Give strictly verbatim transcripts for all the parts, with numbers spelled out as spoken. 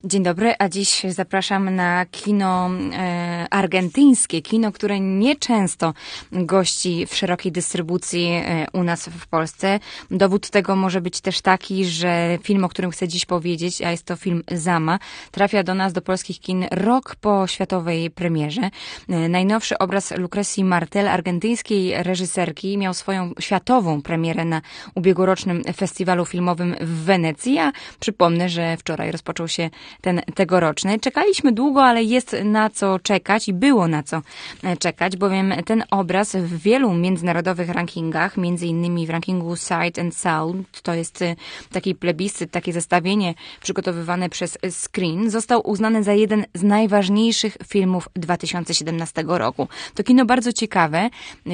Dzień dobry, a dziś zapraszam na kino e, argentyńskie, kino, które nieczęsto gości w szerokiej dystrybucji e, u nas w Polsce. Dowód tego może być też taki, że film, o którym chcę dziś powiedzieć, a jest to film Zama, trafia do nas, do polskich kin rok po światowej premierze. E, najnowszy obraz Lucrezii Martel, argentyńskiej reżyserki, miał swoją światową premierę na ubiegłorocznym festiwalu filmowym w Wenecji, a przypomnę, że wczoraj rozpoczął się ten tegoroczny. Czekaliśmy długo, ale jest na co czekać i było na co czekać, bowiem ten obraz w wielu międzynarodowych rankingach, między innymi w rankingu Sight and Sound, to jest taki plebiscyt, takie zestawienie przygotowywane przez Screen, został uznany za jeden z najważniejszych filmów dwa tysiące siedemnastego roku. To kino bardzo ciekawe,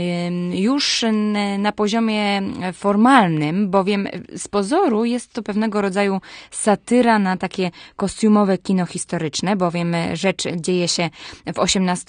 już na poziomie formalnym, bowiem z pozoru jest to pewnego rodzaju satyra na takie kostiumowe kino historyczne, bowiem rzecz dzieje się w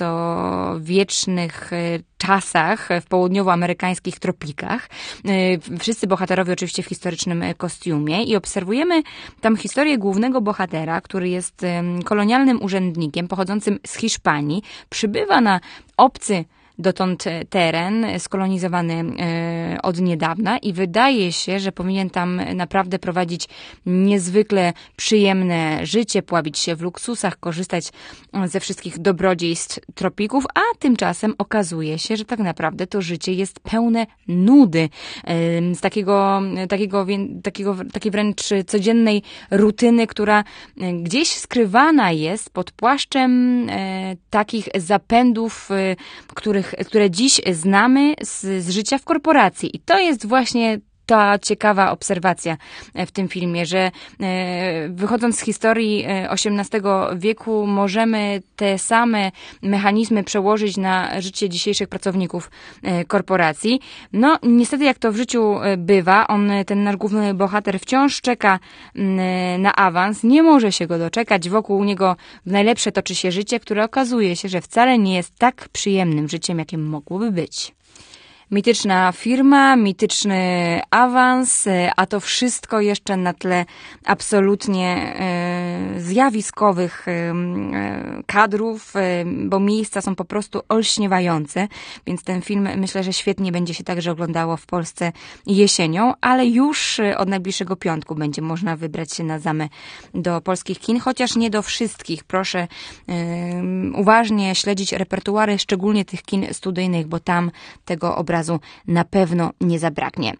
osiemnastowiecznych czasach, w południowoamerykańskich tropikach. Wszyscy bohaterowie oczywiście w historycznym kostiumie i obserwujemy tam historię głównego bohatera, który jest kolonialnym urzędnikiem pochodzącym z Hiszpanii. Przybywa na obcy dotąd teren skolonizowany od niedawna i wydaje się, że powinien tam naprawdę prowadzić niezwykle przyjemne życie, pławić się w luksusach, korzystać ze wszystkich dobrodziejstw tropików, a tymczasem okazuje się, że tak naprawdę to życie jest pełne nudy, z takiego, takiego, takiego, takiej wręcz codziennej rutyny, która gdzieś skrywana jest pod płaszczem takich zapędów, których które dziś znamy z, z życia w korporacji. I to jest właśnie ta ciekawa obserwacja w tym filmie, że wychodząc z historii osiemnastego wieku możemy te same mechanizmy przełożyć na życie dzisiejszych pracowników korporacji. No niestety jak to w życiu bywa, on, ten nasz główny bohater wciąż czeka na awans, nie może się go doczekać, wokół niego w najlepsze toczy się życie, które okazuje się, że wcale nie jest tak przyjemnym życiem, jakim mogłoby być. Mityczna firma, mityczny awans, a to wszystko jeszcze na tle absolutnie zjawiskowych kadrów, bo miejsca są po prostu olśniewające, więc ten film myślę, że świetnie będzie się także oglądało w Polsce jesienią, ale już od najbliższego piątku będzie można wybrać się na Zamę do polskich kin, chociaż nie do wszystkich. Proszę uważnie śledzić repertuary, szczególnie tych kin studyjnych, bo tam tego obrazu na pewno nie zabraknie.